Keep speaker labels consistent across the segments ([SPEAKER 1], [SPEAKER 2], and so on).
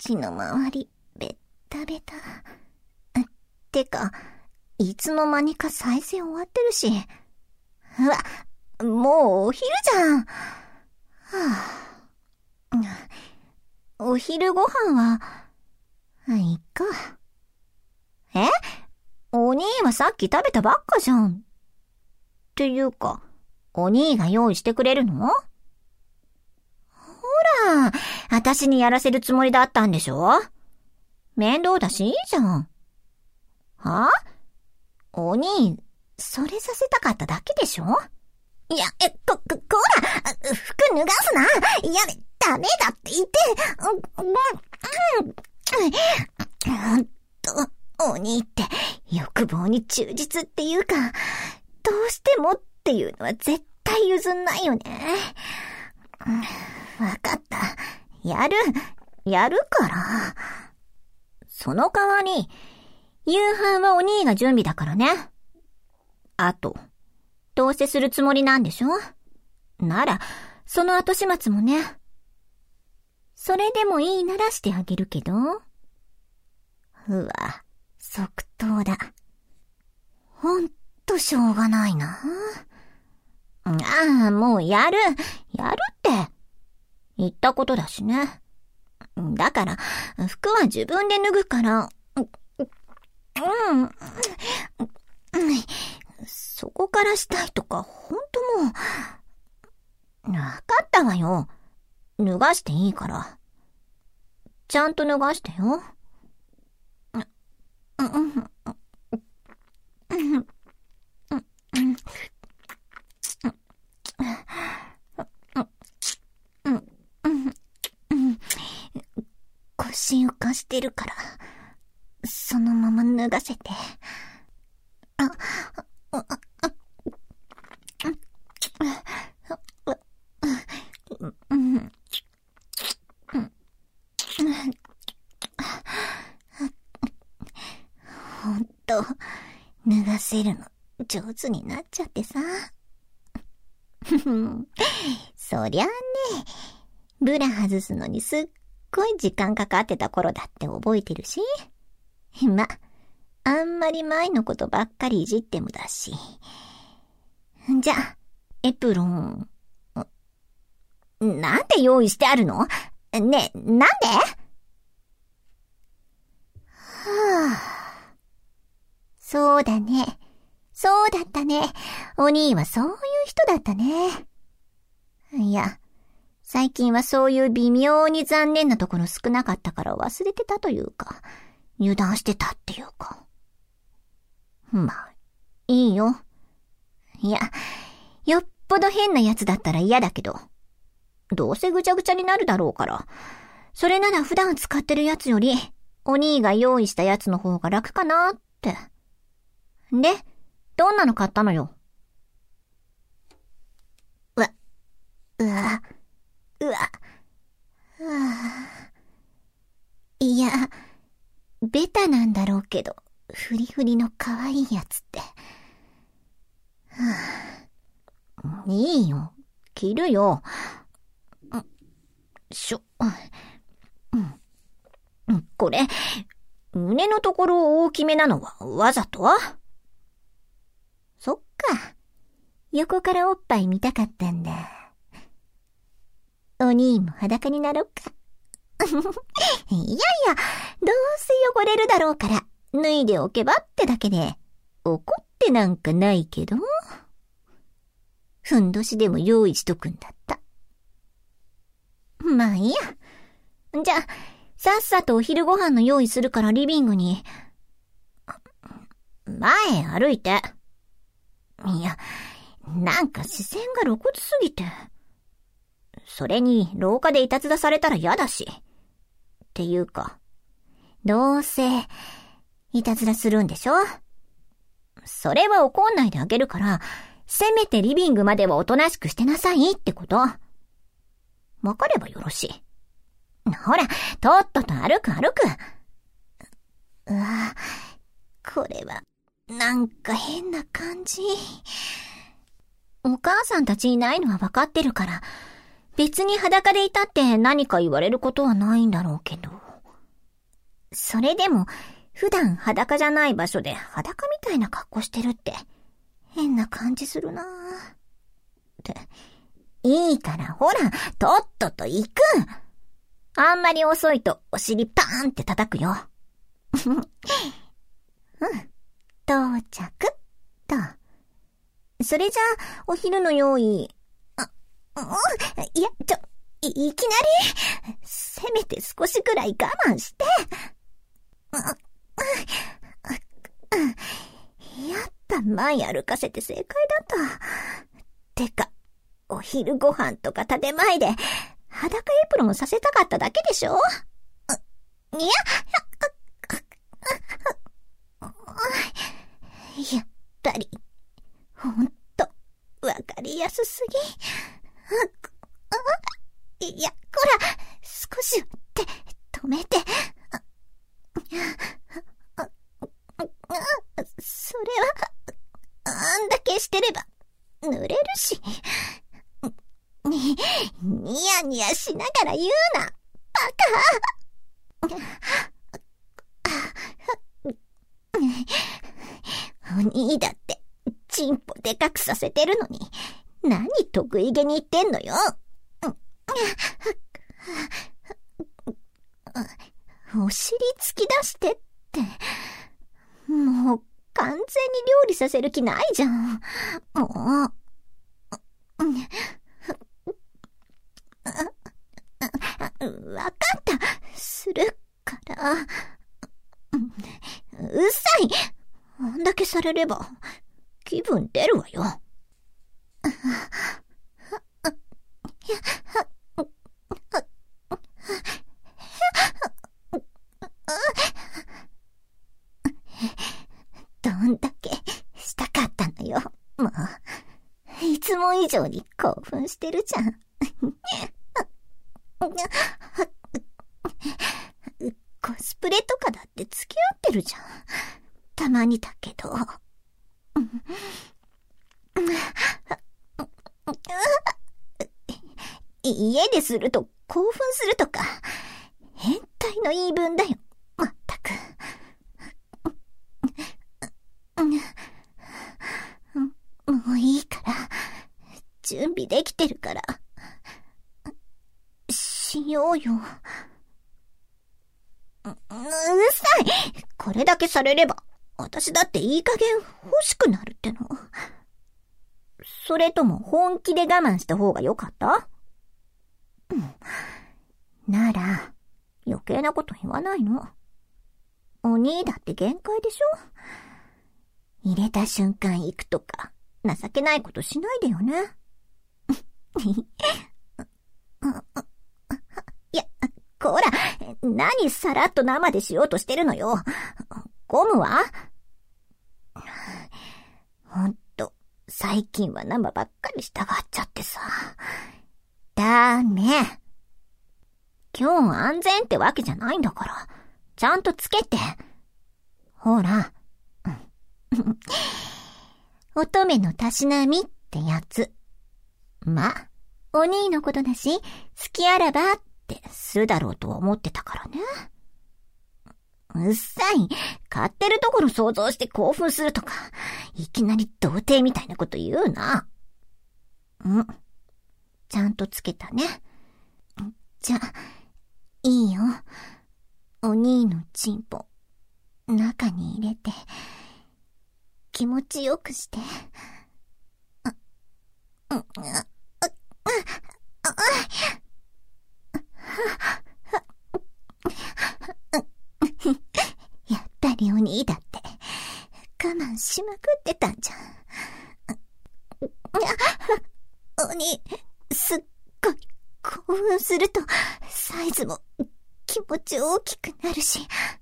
[SPEAKER 1] 口の周り、ベッタベタ。てか、いつの間にか再生終わってるし。うわ、もうお昼じゃん。はぁ。お昼ご飯は、いっか。お兄はさっき食べたばっかじゃん。っていうか、お兄が用意してくれるの？ほら、私にやらせるつもりだったんでしょ？面倒だしいいじゃん。は？お兄、それさせたかっただけでしょ？いや、こら、服脱がすな。やめ、ダメだって言って。お兄って欲望に忠実っていうか、どうしてもっていうのは絶対譲んないよね。わかった。やるから。その代わり、夕飯はお兄が準備だからね。あと、どうせするつもりなんでしょ？なら、その後始末もね。それでもいいならしてあげるけど。うわ、即答だ。ほんとしょうがないな。ああ、もうやるって言ったことだしね。だから、服は自分で脱ぐから、そこからしたいとか、ほんともう、わかったわよ。脱がしていいから。ちゃんと脱がしてよ。腰浮かしてるから、そのまま脱がせて。ほんと、脱がせるの上手になっちゃってさ。そりゃあね、ブラ外すのにすっごい時間かかってた頃だって覚えてるし。ま、あんまり前のことばっかりいじってもだし。じゃあ、エプロン。なんで用意してあるの？ねえ、なんで？そうだね。そうだったね。お兄はそういう人だったね。いや、最近はそういう微妙に残念なところ少なかったから忘れてたというか、油断してたっていうか。まあ、いいよ。いや、よっぽど変なやつだったら嫌だけど、どうせぐちゃぐちゃになるだろうから、それなら普段使ってるやつより、お兄が用意したやつの方が楽かなって。で、どんなの買ったのよ。いや、ベタなんだろうけど、フリフリの可愛いやつって。いいよ、着るよ。これ、胸のところ大きめなのはわざと？そっか。横からおっぱい見たかったんだ。お兄も裸になろうか。いやいや、どうせ汚れるだろうから、脱いでおけばってだけで、怒ってなんかないけど。ふんどしでも用意しとくんだった。まあいいや。じゃあ、さっさとお昼ご飯の用意するからリビングに。前歩いて。いや、なんか視線が露骨すぎて。それに廊下でいたずらされたら嫌だし。っていうか、どうせいたずらするんでしょ？それは怒んないであげるから、せめてリビングまではおとなしくしてなさいってこと。わかればよろしい。ほら、とっとと歩く。これは、なんか変な感じ。お母さんたちいないのはわかってるから、別に裸でいたって何か言われることはないんだろうけど。 それでも、普段裸じゃない場所で裸みたいな格好してるって、変な感じするなぁ。って、いいからほら、とっとと行く。あんまり遅いとお尻パーンって叩くよ。うん。到着と。それじゃあ、お昼の用意。いや、いきなり、せめて少しくらい我慢して。やっぱ前歩かせて正解だった。てか、お昼ご飯とか建前で、裸エプロンさせたかっただけでしょ？いや、やっぱり、ほんと、わかりやすすぎ。いや、こら、少しって止めて。それは、あんだけしてれば、濡れるし。ニヤニヤしながら言うな、バカ。お兄だって、チンポでかくさせてるのに、何得意げに言ってんのよ。お尻突き出してって、もう完全に料理させる気ないじゃん。もう。わかった。するから。うっさい。あんだけされれば、気分出るわよ。どんだけしたかったのよ。もう、いつも以上に興奮してるじゃん。コスプレとかだって付き合ってるじゃん。たまにだけど。家ですると興奮するとか、変態の言い分だよ。まったく。もういいから、準備できてるから、しようよ。うるさい！これだけされれば、私だっていい加減欲しくなるっての。それとも本気で我慢した方がよかった？なら、余計なこと言わないの。お兄だって限界でしょ？入れた瞬間行くとか、情けないことしないでよね。いや、こら、何さらっと生でしようとしてるのよ。ゴムは？ほんと、最近は生ばっかりしたがっちゃってさ。ダメ。今日安全ってわけじゃないんだから、ちゃんとつけて。ほら。乙女のたしなみってやつ。ま、お兄のことだし、好きあらばってするだろうと思ってたからね。うっさい。買ってるところ想像して興奮するとか、いきなり童貞みたいなこと言うな。ちゃんとつけたね。じゃ、いいよ。お兄のチンポ、中に入れて、気持ちよくして。やっぱりお兄だって、我慢しまくってたんじゃん。お兄、すっごい興奮すると、サイズも気持ち大きくなるし、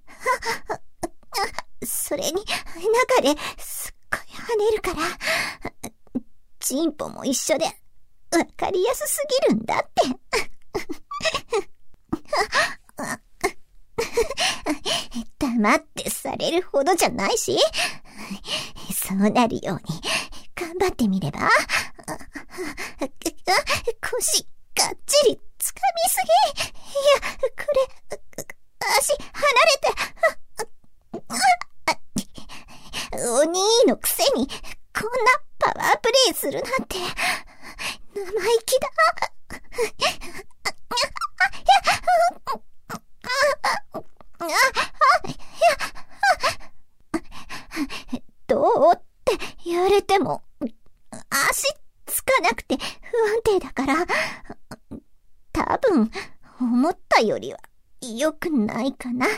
[SPEAKER 1] それに中ですっごい跳ねるから、チンポも一緒でわかりやすすぎるんだって。黙ってされるほどじゃないし、そうなるように頑張ってみれば。腰がっちり掴みすぎ。いや、これ、足離れて。 思ったよりは良くないかな。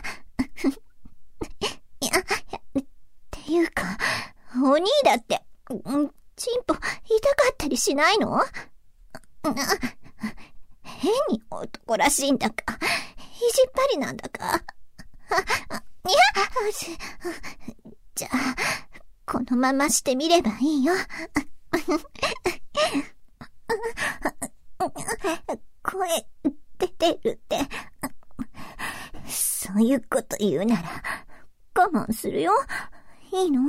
[SPEAKER 1] っていうか、お兄だって、チンポ痛かったりしないの？変に男らしいんだか、いじっぱりなんだか。じゃあ、このまましてみればいいよ。声出てるって、そういうこと言うなら我慢するよ。いいの？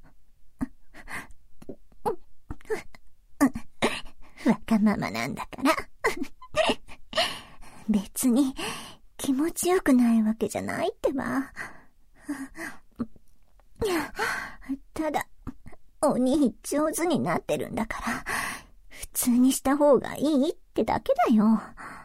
[SPEAKER 1] わがままなんだから別に気持ちよくないわけじゃないってば。ただお兄上手になってるんだから普通にした方がいいってだけだよ。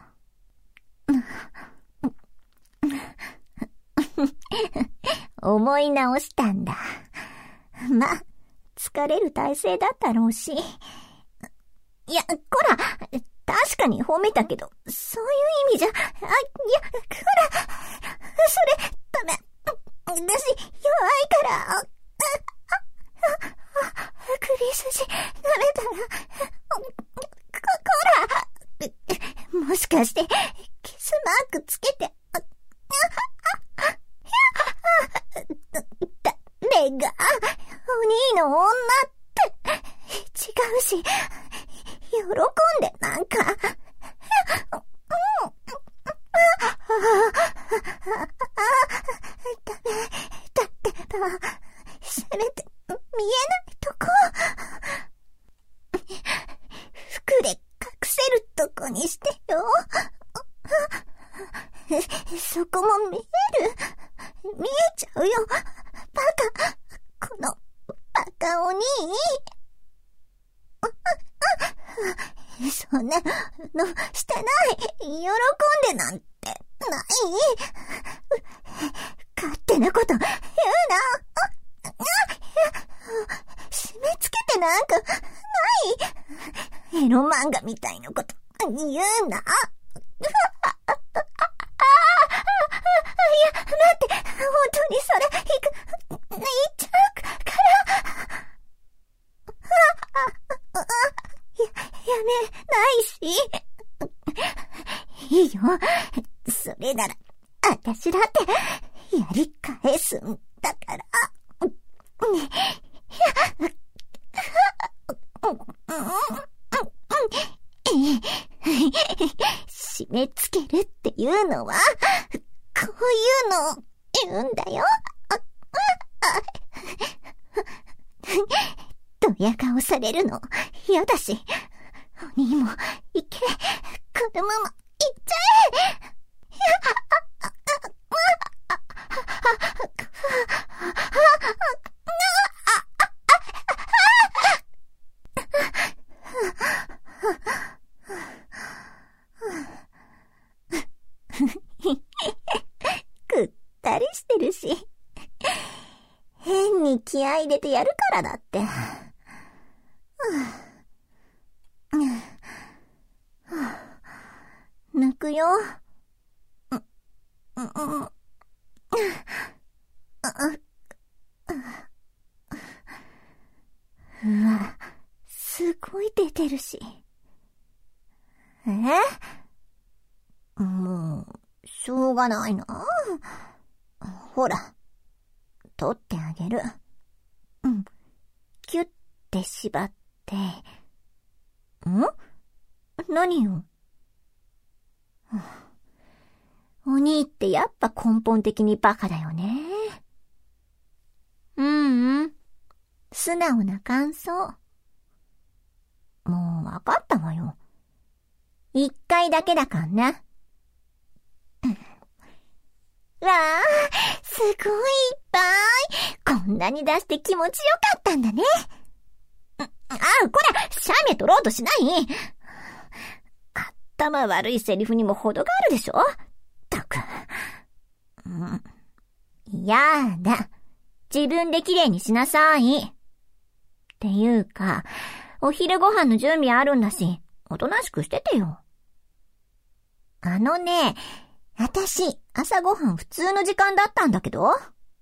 [SPEAKER 1] 思い直したんだ。ま、疲れる体勢だったろうし。いや、こら、確かに褒めたけど、そういう意味じゃ、こら、それ、ダメ。私、弱いから。首筋、舐めたら、こら、もしかして、キスマークつけて、誰が、お兄の女って、違うし、喜んでなんか、ダメ、だってば、せめて見えないとこ、服で隠せるとこにしてよ。そこも見える。見えちゃうよ。バカ。このバカお兄。そんなのしてない。喜んでなんてない。勝手なこと言うな。締め付けてなんかない。エロ漫画みたいなこと言うな。いや、待って、本当にそれ、言っちゃうから。やめないし。いいよ。それなら、私だって、やり返すんだから。締め付けるっていうのは、こういうのを言うんだよ。ドヤ顔されるの嫌だし、お兄も行け、このまま行っちゃえ。ぐったりしてるし、変に気合い入れてやるからだって。抜くよ。うわ、すごい出てるし。もう、しょうがないな。ほら、取ってあげる。キュッて縛って。何よ。お兄ってやっぱ根本的にバカだよね。素直な感想。もうわかったわよ。一回だけだからね。わあ、すごいいっぱい。こんなに出して気持ちよかったんだね。こら、シャメ取ろうとしない。頭悪いセリフにも程があるでしょ。ったく。やだ。自分で綺麗にしなさい。っていうか、お昼ご飯の準備あるんだし、おとなしくしててよ。 私、朝ごはん普通の時間だったんだけど。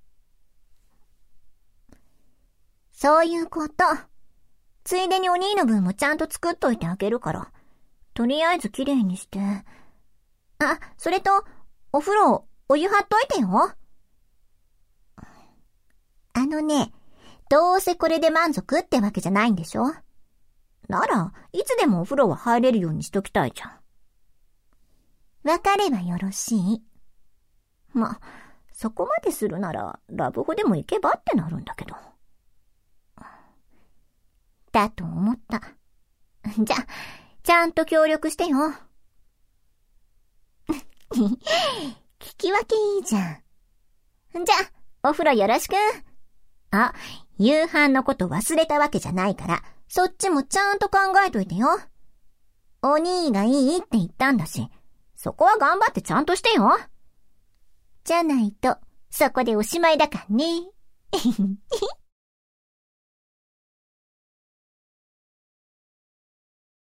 [SPEAKER 1] そういうこと。ついでにお兄の分もちゃんと作っといてあげるから。とりあえずきれいにして。あ、それと、お風呂、お湯張っといてよ。どうせこれで満足ってわけじゃないんでしょ？なら、いつでもお風呂は入れるようにしときたいじゃん。わかればよろしい。ま、そこまでするなら、ラブホでも行けばってなるんだけど。だと思った。じゃ、ちゃんと協力してよ。聞き分けいいじゃん。じゃ、お風呂よろしく。あ、夕飯のこと忘れたわけじゃないから、そっちもちゃんと考えといてよ。お兄がいいって言ったんだし、そこは頑張ってちゃんとしてよ。じゃないと、そこでおしまいだからね。